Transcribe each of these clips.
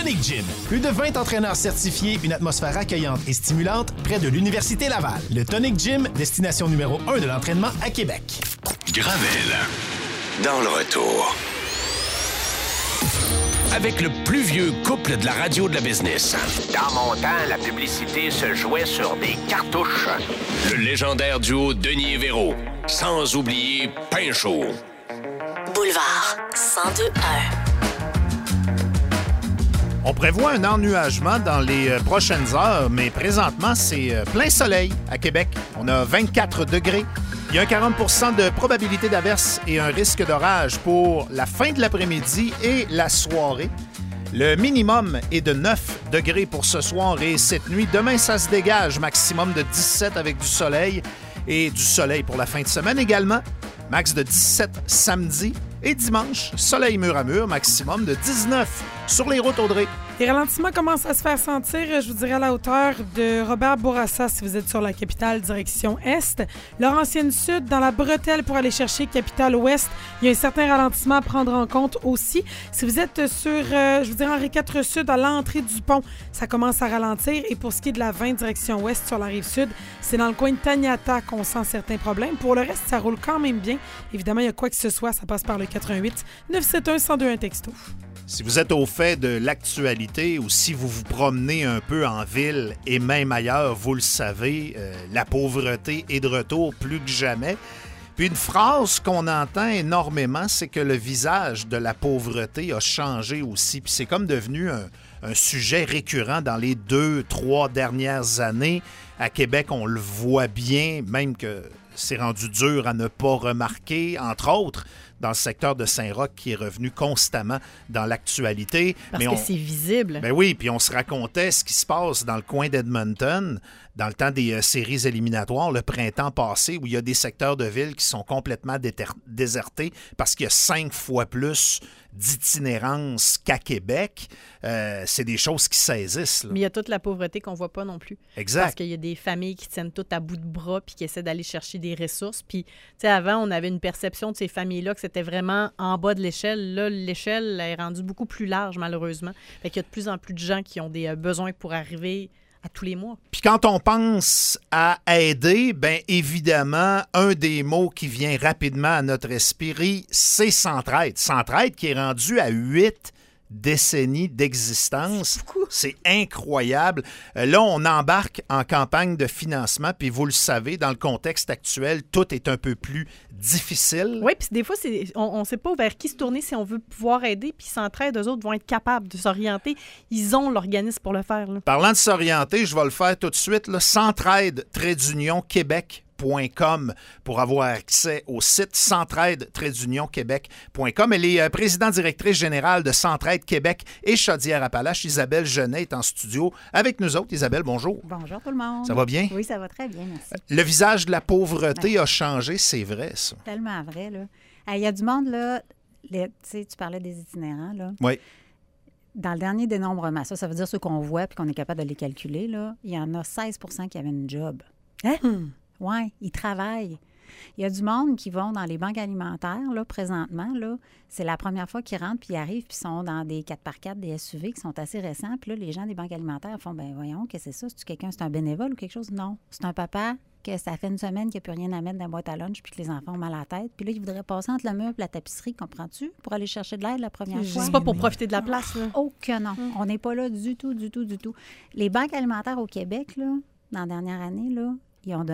Tonic Gym. Plus de 20 entraîneurs certifiés, une atmosphère accueillante et stimulante près de l'Université Laval. Le Tonic Gym, destination numéro 1 de l'entraînement à Québec. Gravel, dans le retour. Avec le plus vieux couple de la radio de la business. Dans mon temps, la publicité se jouait sur des cartouches. Le légendaire duo Denis et Véro. Sans oublier Pinchot. Boulevard 102.1. On prévoit un ennuagement dans les prochaines heures, mais présentement, c'est plein soleil à Québec. On a 24 degrés. Il y a un 40 % de probabilité d'averse et un risque d'orage pour la fin de l'après-midi et la soirée. Le minimum est de 9 degrés pour ce soir et cette nuit. Demain, ça se dégage, maximum de 17 avec du soleil et du soleil pour la fin de semaine également. Max de 17 samedi et dimanche, soleil mur à mur, maximum de 19 sur les routes Audrey. Les ralentissements commencent à se faire sentir, je vous dirais, à la hauteur de Robert Bourassa si vous êtes sur la capitale direction Est. Laurentienne Sud, dans la bretelle pour aller chercher capitale Ouest, il y a un certain ralentissement à prendre en compte aussi. Si vous êtes sur, je vous dirais, Henri IV Sud, à l'entrée du pont, ça commence à ralentir. Et pour ce qui est de la 20 direction Ouest sur la rive Sud, c'est dans le coin de Taniata qu'on sent certains problèmes. Pour le reste, ça roule quand même bien. Évidemment, il y a quoi que ce soit, ça passe par le 88 971 1021 texto. Si vous êtes au fait de l'actualité ou si vous vous promenez un peu en ville et même ailleurs, vous le savez, la pauvreté est de retour plus que jamais. Puis une phrase qu'on entend énormément, c'est que le visage de la pauvreté a changé aussi. Puis c'est comme devenu un sujet récurrent dans les 2-3 dernières années. À Québec, on le voit bien, même que c'est rendu dur à ne pas remarquer, entre autres, dans le secteur de Saint-Roch qui est revenu constamment dans l'actualité. Parce que c'est visible. Ben oui, puis on se racontait ce qui se passe dans le coin d'Edmonton, dans le temps des séries éliminatoires, le printemps passé, où il y a des secteurs de ville qui sont complètement désertés parce qu'il y a 5 fois plus d'itinérance qu'à Québec. C'est des choses qui saisissent. Là. Mais il y a toute la pauvreté qu'on voit pas non plus. Exact. Parce qu'il y a des familles qui tiennent tout à bout de bras puis qui essaient d'aller chercher des ressources. Puis, tu sais, avant, on avait une perception de ces familles-là que c'était vraiment en bas de l'échelle. Là, l'échelle est rendue beaucoup plus large, malheureusement. Fait qu'il y a de plus en plus de gens qui ont des besoins pour arriver à tous les mois. Puis quand on pense à aider, bien évidemment, un des mots qui vient rapidement à notre esprit, c'est Centraide. Centraide qui est rendu à 8 décennies d'existence. C'est incroyable. Là, on embarque en campagne de financement, puis vous le savez, dans le contexte actuel, tout est un peu plus difficile. Oui, puis des fois, on ne sait pas vers qui se tourner si on veut pouvoir aider, puis Centraide, eux autres vont être capables de s'orienter. Ils ont l'organisme pour le faire. Là. Parlant de s'orienter, je vais le faire tout de suite. Centraide-Québec.com pour avoir accès au site centraide-québec.com. Elle est présidente-directrice générale de Centraide Québec et Chaudière-Appalaches. Isabelle Genet est en studio avec nous autres. Isabelle, bonjour. Bonjour tout le monde. Ça va bien? Oui, ça va très bien, merci. Le visage de la pauvreté a changé, c'est vrai, ça. Tellement vrai, là. Il y a du monde, là, tu sais, tu parlais des itinérants, là. Oui. Dans le dernier dénombrement, ça veut dire ceux qu'on voit puis qu'on est capable de les calculer, là, il y en a 16 % qui avaient une job. Hein? Oui, ils travaillent. Il y a du monde qui vont dans les banques alimentaires, là, présentement, là. C'est la première fois qu'ils rentrent, puis ils arrivent, puis ils sont dans des 4x4, des SUV qui sont assez récents. Puis là, les gens des banques alimentaires font, ben voyons, qu'est-ce que c'est ça? C'est-tu quelqu'un, c'est un bénévole ou quelque chose? Non. C'est un papa que ça fait une semaine qu'il n'y a plus rien à mettre dans la boîte à lunch, puis que les enfants ont mal à la tête. Puis là, il voudrait passer entre le mur et la tapisserie, comprends-tu? Pour aller chercher de l'aide la première fois. C'est pas pour profiter de la place, là. Oh que non. On n'est pas là du tout, du tout, du tout. Les banques alimentaires au Québec, là, dans la dernière année, là, ils ont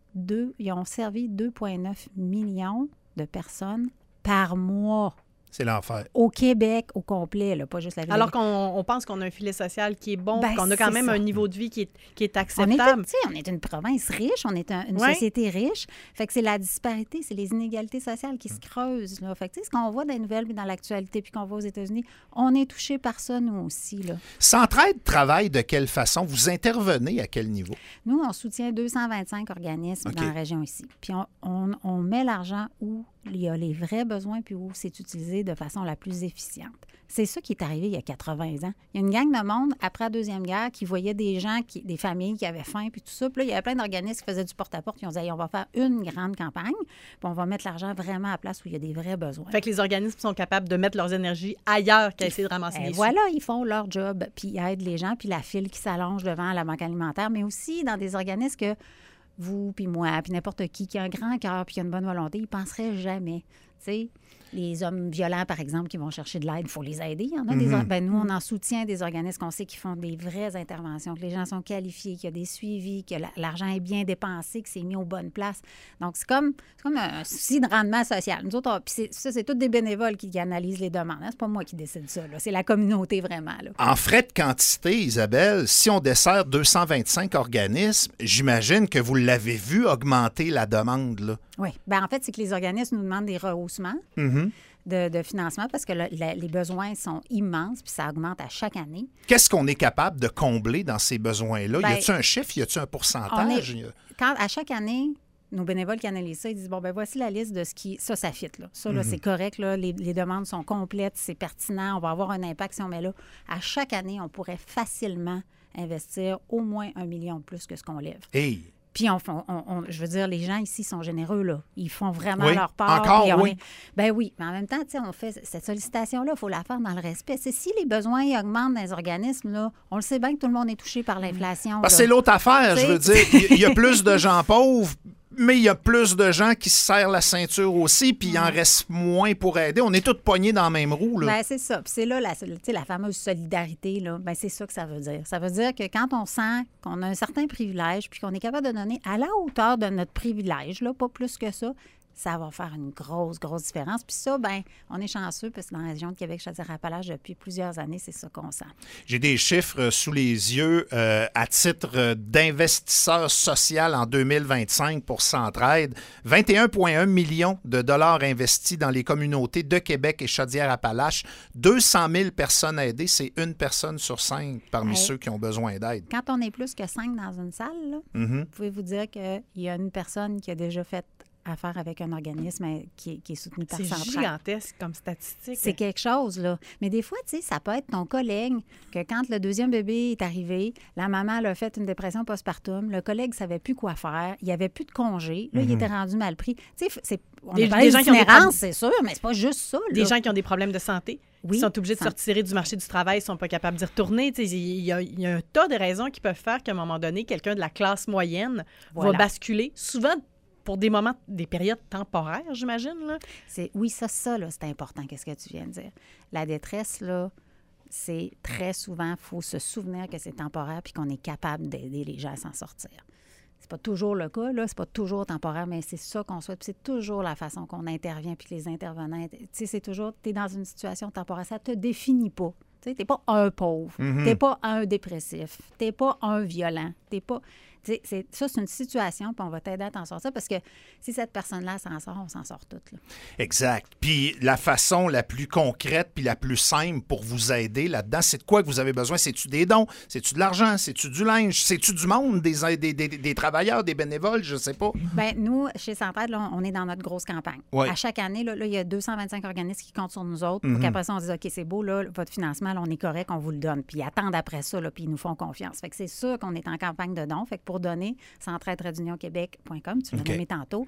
servi 2,9 millions de personnes par mois. C'est l'enfer. Au Québec, au complet, là, pas juste la ville. Alors qu'on pense qu'on a un filet social qui est bon, qu'on a quand même un niveau de vie qui est acceptable. On est une province riche, on est une société riche. Fait que c'est la disparité, c'est les inégalités sociales qui se creusent. Là. Fait que ce qu'on voit dans les nouvelles puis dans l'actualité puis qu'on voit aux États-Unis, on est touché par ça, nous aussi. Là. Centraide travaille de quelle façon? Vous intervenez à quel niveau? Nous, on soutient 225 organismes dans la région ici. Puis on met l'argent où il y a les vrais besoins puis où c'est utilisé de façon la plus efficiente. C'est ça qui est arrivé il y a 80 ans. Il y a une gang de monde, après la Deuxième Guerre, qui voyait des gens, des familles qui avaient faim puis tout ça. Puis là, il y avait plein d'organismes qui faisaient du porte-à-porte. Ils ont dit, hey, on va faire une grande campagne puis on va mettre l'argent vraiment à la place où il y a des vrais besoins. Fait que les organismes sont capables de mettre leurs énergies ailleurs qu'à essayer de ramasser des sous. Voilà, ils font leur job puis ils aident les gens puis la file qui s'allonge devant la banque alimentaire, mais aussi dans des organismes que vous, puis moi, puis n'importe qui a un grand cœur puis qui a une bonne volonté, ils ne penseraient jamais. Tu sais, les hommes violents, par exemple, qui vont chercher de l'aide, il faut les aider. Il y en a nous, on en soutient des organismes qu'on sait qui font des vraies interventions, que les gens sont qualifiés, qu'il y a des suivis, que l'argent est bien dépensé, que c'est mis aux bonnes places. Donc, c'est comme un souci de rendement social. Nous autres, c'est tous des bénévoles qui analysent les demandes. Hein? C'est pas moi qui décide ça. Là. C'est la communauté vraiment. Là. En frais de quantité, Isabelle, si on dessert 225 organismes, j'imagine que vous l'avez vu augmenter la demande, là. Oui. Bien, en fait, c'est que les organismes nous demandent des rehaussements de financement parce que les besoins sont immenses puis ça augmente à chaque année. Qu'est-ce qu'on est capable de combler dans ces besoins-là? Bien, y a-t-il un chiffre? Y a-t-il un pourcentage? À chaque année, nos bénévoles qui analysent ça, ils disent, bon, ben voici la liste de ce qui... Ça fit, là. Ça, là, c'est correct, là. Les demandes sont complètes, c'est pertinent, on va avoir un impact si on met là. À chaque année, on pourrait facilement investir au moins 1 million de plus que ce qu'on lève. Hey! Puis, je veux dire, les gens ici sont généreux, là. Ils font vraiment oui, leur part. Encore, oui. Ben oui, mais en même temps, tu sais, on fait cette sollicitation-là, il faut la faire dans le respect. C'est si les besoins augmentent dans les organismes, là, on le sait bien que tout le monde est touché par l'inflation. C'est l'autre affaire, je veux dire. Il y a plus de gens pauvres, mais il y a plus de gens qui se serrent la ceinture aussi, puis il en reste moins pour aider. On est tous pognés dans la même roue, là. Bien, c'est ça. Puis c'est là, la fameuse solidarité, là. Bien, c'est ça que ça veut dire. Ça veut dire que quand on sent qu'on a un certain privilège, puis qu'on est capable de donner à la hauteur de notre privilège, là, pas plus que ça va faire une grosse, grosse différence. Puis ça, bien, on est chanceux parce que dans la région de Québec, Chaudière-Appalaches, depuis plusieurs années, c'est ça qu'on sent. J'ai des chiffres sous les yeux à titre d'investisseur social en 2025 pour Centraide. 21,1 millions de dollars investis dans les communautés de Québec et Chaudière-Appalaches. 200 000 personnes aidées. C'est une personne sur 5 parmi ceux qui ont besoin d'aide. Quand on est plus que 5 dans une salle, là, pouvez-vous dire qu'il y a une personne qui a déjà fait affaire avec un organisme qui est soutenu par Centraide. C'est gigantesque comme statistique. C'est quelque chose, là. Mais des fois, tu sais, ça peut être ton collègue que quand le deuxième bébé est arrivé, la maman elle a fait une dépression postpartum, le collègue ne savait plus quoi faire, il n'y avait plus de congé, là, il était rendu mal pris. Tu sais, on a parlé d'itinérance, c'est sûr, mais c'est pas juste ça, là. Des gens qui ont des problèmes de santé. Ils sont obligés de se retirer du marché du travail, ils ne sont pas capables d'y retourner. Il y a un tas de raisons qui peuvent faire qu'à un moment donné, quelqu'un de la classe moyenne va basculer, souvent pour des moments, des périodes temporaires, j'imagine, là. Oui, ça, là, c'est important, qu'est-ce que tu viens de dire. La détresse, là, c'est très souvent, il faut se souvenir que c'est temporaire puis qu'on est capable d'aider les gens à s'en sortir. C'est pas toujours le cas, là, c'est pas toujours temporaire, mais c'est ça qu'on souhaite. Puis c'est toujours la façon qu'on intervient puis que les intervenants, tu sais, c'est toujours, tu es dans une situation temporaire, ça te définit pas. Tu sais, t'es pas un pauvre, t'es pas un dépressif, t'es pas un violent, t'es pas... Ça, c'est une situation, puis on va t'aider à t'en sortir parce que si cette personne-là s'en sort, on s'en sort toutes. Là. Exact. Puis la façon la plus concrète puis la plus simple pour vous aider là-dedans, c'est de quoi que vous avez besoin? C'est-tu des dons? C'est-tu de l'argent? C'est-tu du linge? C'est-tu du monde? Des travailleurs, des bénévoles? Je sais pas. Bien, nous, chez Centraide, là, on est dans notre grosse campagne. Oui. À chaque année, là, il y a 225 organismes qui comptent sur nous autres pour qu'après ça, on dise, OK, c'est beau, là, votre financement, là, on est correct, on vous le donne. Puis ils attendent après ça, là, puis ils nous font confiance. Fait que c'est sûr qu'on est en campagne de dons. Fait que pour donner, centraide-québec.com, tu l'as nommé tantôt,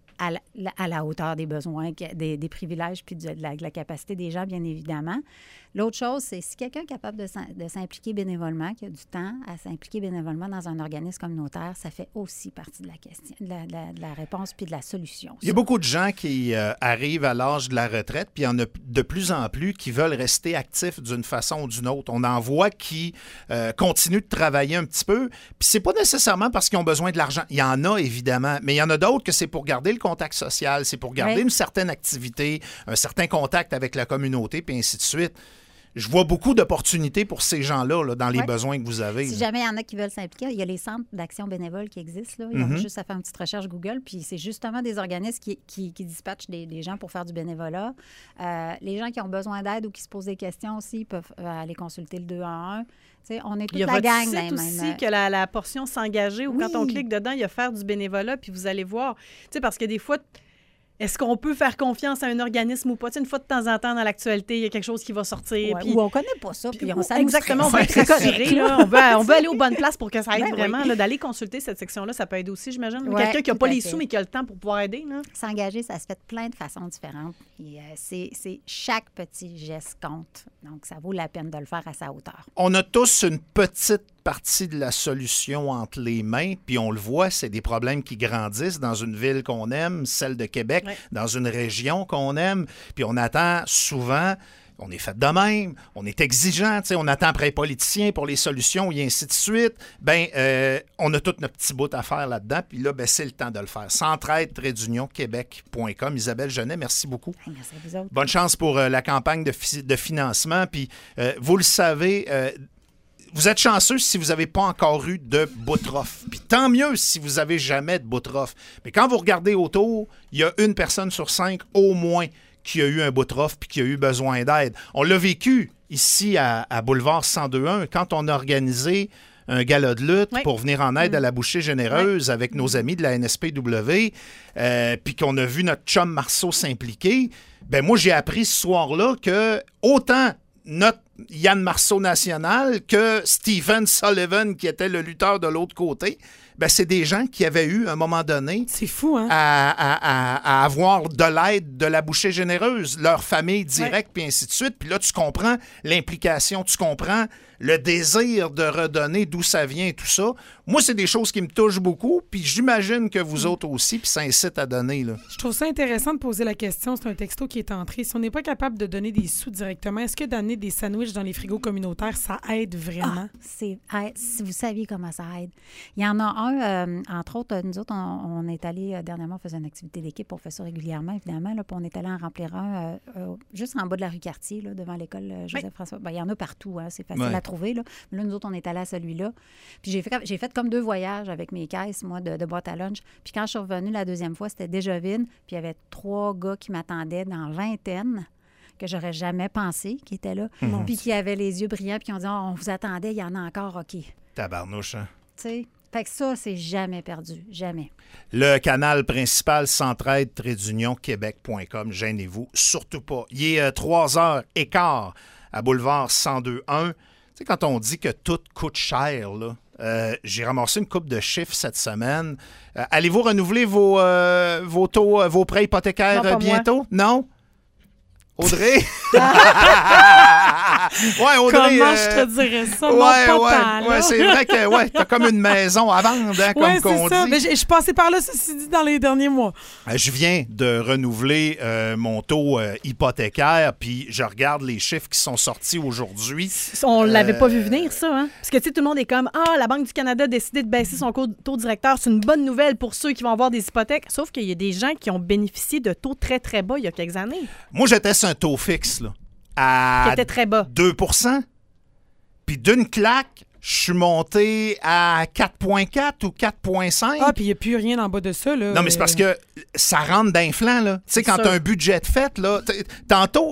à la hauteur des besoins, des privilèges puis de la capacité des gens, bien évidemment. L'autre chose, c'est si quelqu'un est capable de s'impliquer bénévolement, qui a du temps à s'impliquer bénévolement dans un organisme communautaire, ça fait aussi partie de la question, de la réponse puis de la solution. Il y a beaucoup de gens qui arrivent à l'âge de la retraite, puis il y en a de plus en plus qui veulent rester actifs d'une façon ou d'une autre. On en voit qui continuent de travailler un petit peu, puis c'est pas nécessairement parce qu'ils ont besoin de l'argent. Il y en a, évidemment, mais il y en a d'autres que c'est pour garder le contact social, c'est pour garder une certaine activité, un certain contact avec la communauté, puis ainsi de suite. Je vois beaucoup d'opportunités pour ces gens-là là, dans les besoins que vous avez. Si jamais il y en a qui veulent s'impliquer, il y a les centres d'action bénévole qui existent. Là. Ils ont juste à faire une petite recherche Google. Puis c'est justement des organismes qui dispatchent des gens pour faire du bénévolat. Les gens qui ont besoin d'aide ou qui se posent des questions aussi peuvent aller consulter le 211. T'sais, on est toute la gang. Il y a votre site aussi que la portion s'engager où quand on clique dedans, il y a faire du bénévolat puis vous allez voir. T'sais, parce que des fois... Est-ce qu'on peut faire confiance à un organisme ou pas? Tu sais, une fois de temps en temps, dans l'actualité, il y a quelque chose qui va sortir. Ouais, puis, ou on connaît pas ça, puis on s'amuse. exactement, on va être rassuré. On veut aller aux bonnes places pour que ça aide vraiment. Là, d'aller consulter cette section-là, ça peut aider aussi, j'imagine. Ouais, quelqu'un qui n'a pas tout à les fait. sous, mais qui a le temps pour pouvoir aider. Là. S'engager, ça se fait de plein de façons différentes. Et, c'est chaque petit geste compte. Donc, ça vaut la peine de le faire à sa hauteur. On a tous une petite partie de la solution entre les mains, puis on le voit, c'est des problèmes qui grandissent dans une ville qu'on aime, celle de Québec, dans une région qu'on aime, puis on attend souvent... On est fait de même, on est exigeant, on attend après les politiciens pour les solutions et ainsi de suite. On a tout notre petit bout à faire là-dedans, puis là, c'est le temps de le faire. Centraide-québec.com. Isabelle Genet, merci beaucoup. Merci à vous autres. Bonne chance pour la campagne de financement. Puis, vous le savez, vous êtes chanceux si vous n'avez pas encore eu de Boutrophe. Puis tant mieux si vous n'avez jamais de Boutrophe. Mais quand vous regardez autour, il y a une personne sur 5 au moins qui a eu un Boutrophe puis qui a eu besoin d'aide. On l'a vécu ici à Boulevard 102.1 quand on a organisé un gala de lutte pour venir en aide à la bouchée généreuse avec nos amis de la NSPW, puis qu'on a vu notre chum Marceau s'impliquer. Moi, j'ai appris ce soir-là que autant notre Yann Marceau national que Stephen Sullivan, qui était le lutteur de l'autre côté, c'est des gens qui avaient eu, à un moment donné, c'est fou, hein? à avoir de l'aide de la bouchée généreuse, leur famille directe, puis ainsi de suite. Puis là, tu comprends l'implication, tu comprends le désir de redonner, d'où ça vient et tout ça. Moi, c'est des choses qui me touchent beaucoup, puis j'imagine que vous autres aussi, puis ça incite à donner. Là. Je trouve ça intéressant de poser la question. C'est un texto qui est entré. Si on n'est pas capable de donner des sous directement, est-ce que d'amener des sandwichs dans les frigos communautaires, ça aide vraiment? Si vous saviez comment ça aide. Il y en a un, entre autres, nous autres, on est allé dernièrement, on faisait une activité d'équipe, on fait ça régulièrement, évidemment, là, puis on est allé en remplir un juste en bas de la rue Cartier, là, devant l'école Joseph-François. Il y en a partout, hein, c'est facile à trouver. Là. Mais là, nous autres, on est allé à celui-là. Puis j'ai fait comme 2 voyages avec mes caisses, moi, de boîte à lunch. Puis quand je suis revenue la deuxième fois, c'était déjà vide. Puis il y avait 3 gars qui m'attendaient dans vingtaine, que j'aurais jamais pensé qui étaient là. Puis qui avaient les yeux brillants, puis qui ont dit on vous attendait, il y en a encore, OK. Tabarnouche, hein? Tu sais, fait que ça, c'est jamais perdu. Jamais. Le canal principal centraide-québec.com. Gênez-vous surtout pas. Il est 3h15 à Boulevard 102.1. Tu sais, quand on dit que tout coûte cher, là, j'ai ramassé une coupe de chiffres cette semaine. Allez-vous renouveler vos taux, vos prêts hypothécaires bientôt? Moi. Non? Audrey? Ouais, Audrey. Comment je te dirais ça? Ouais, c'est vrai que t'as comme une maison à vendre, hein, comme qu'on dit. Mais je suis passée par là, ceci dit, dans les derniers mois. Je viens de renouveler mon taux hypothécaire, puis je regarde les chiffres qui sont sortis aujourd'hui. On l'avait pas vu venir, ça, hein? Parce que, tu sais, tout le monde est comme, la Banque du Canada a décidé de baisser son taux directeur. C'est une bonne nouvelle pour ceux qui vont avoir des hypothèques. Sauf qu'il y a des gens qui ont bénéficié de taux très, très bas il y a quelques années. Moi, j'étais sur un taux fixe, là. Qui était très bas. 2 %. Puis d'une claque, je suis monté à 4,4 ou 4,5. Ah, puis il n'y a plus rien en bas de ça, là. Non, mais c'est parce que ça rentre d'inflant, là. Tu sais, quand tu as un budget de fête, là. Tantôt,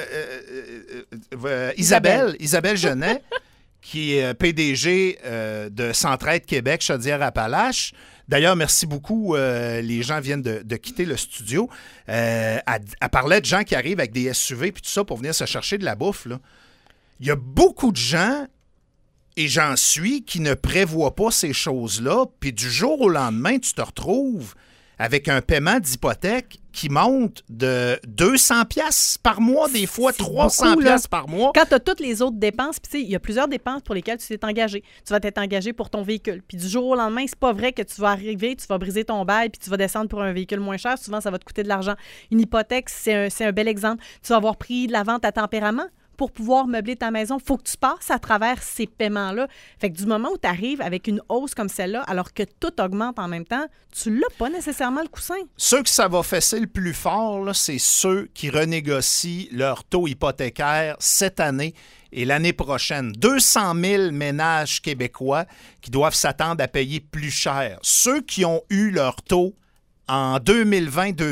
Isabelle Genet, qui est PDG de Centraide Québec, Chaudière-Appalaches. D'ailleurs, merci beaucoup. Les gens viennent de quitter le studio. Elle parlait de gens qui arrivent avec des SUV puis tout ça pour venir se chercher de la bouffe, là. Il y a beaucoup de gens, et j'en suis, qui ne prévoient pas ces choses-là. Puis du jour au lendemain, tu te retrouves avec un paiement d'hypothèque qui monte de 200 pièces par mois, des fois 300 pièces par mois. Quand tu as toutes les autres dépenses, puis tu sais, il y a plusieurs dépenses pour lesquelles tu t'es engagé. Tu vas t'être engagé pour ton véhicule. Puis du jour au lendemain, c'est pas vrai que tu vas arriver, tu vas briser ton bail, puis tu vas descendre pour un véhicule moins cher. Souvent, ça va te coûter de l'argent. Une hypothèque, c'est un bel exemple. Tu vas avoir pris de la vente à tempérament. Pour pouvoir meubler ta maison, il faut que tu passes à travers ces paiements-là. Fait que du moment où tu arrives avec une hausse comme celle-là, alors que tout augmente en même temps, tu l'as pas nécessairement le coussin. Ceux que ça va fesser le plus fort, là, c'est ceux qui renégocient leur taux hypothécaire cette année et l'année prochaine. 200 000 ménages québécois qui doivent s'attendre à payer plus cher. Ceux qui ont eu leur taux en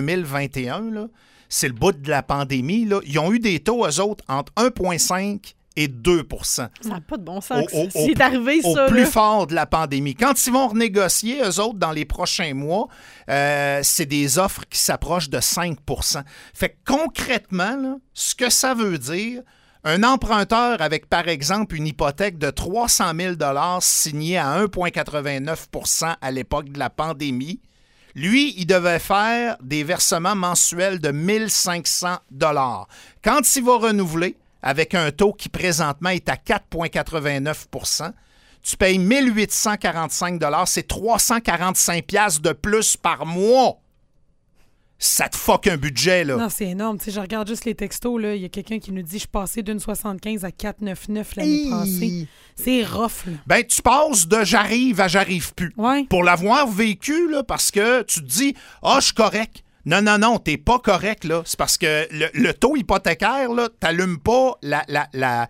2020-2021, là, c'est le bout de la pandémie, là. Ils ont eu des taux, eux autres, entre 1,5 et 2 Ça n'a pas de bon sens. Au C'est arrivé, au ça. plus là. fort de la pandémie. Quand ils vont renégocier, eux autres, dans les prochains mois, c'est des offres qui s'approchent de 5 % Fait que concrètement, là, ce que ça veut dire, un emprunteur avec, par exemple, une hypothèque de 300 000 signée à 1,89 % à l'époque de la pandémie, lui, il devait faire des versements mensuels de 1 500 $. Quand il va renouveler, avec un taux qui présentement est à 4,89 %, tu payes 1 845 $, c'est 345 $ de plus par mois. Ça te fuck un budget, là. Non, c'est énorme. Tu sais, je regarde juste les textos. Là. Il y a quelqu'un qui nous dit « Je suis passé d'une 75 à 4,99 l'année passée. » C'est rough, là. Ben, tu passes de j'arrive à j'arrive plus. Ouais. Pour l'avoir vécu, là, parce que tu te dis « Ah, je suis correct. » Non, t'es pas correct, là. C'est parce que le taux hypothécaire, là, t'allumes pas la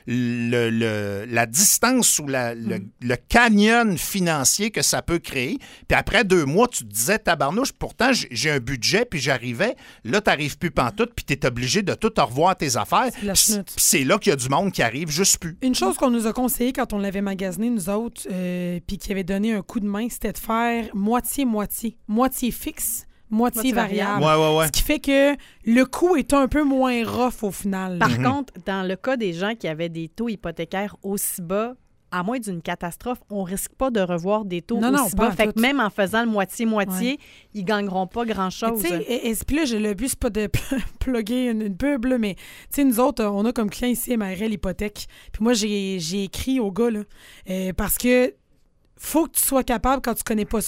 distance ou le canyon financier que ça peut créer. Puis après 2 mois, tu te disais, tabarnouche, pourtant, j'ai un budget, puis j'arrivais. Là, t'arrives plus pantoute, puis t'es obligé de tout revoir tes affaires. C'est C'est là qu'il y a du monde qui arrive juste plus. Une chose qu'on nous a conseillé quand on l'avait magasiné, nous autres, puis qui avait donné un coup de main, c'était de faire moitié-moitié. Moitié fixe, moitié variable. Ouais. Ce qui fait que le coût est un peu moins rough au final. Par contre, dans le cas des gens qui avaient des taux hypothécaires aussi bas, à moins d'une catastrophe, on risque pas de revoir des taux aussi bas. Fait que même en faisant le moitié-moitié, ils gagneront pas grand-chose. Puis là, le but, c'est pas de plugger une pub, là, mais nous autres, on a comme client ici MRL Hypothèque. Puis moi, j'ai écrit au gars, là, parce que faut que tu sois capable, quand tu connais pas ça,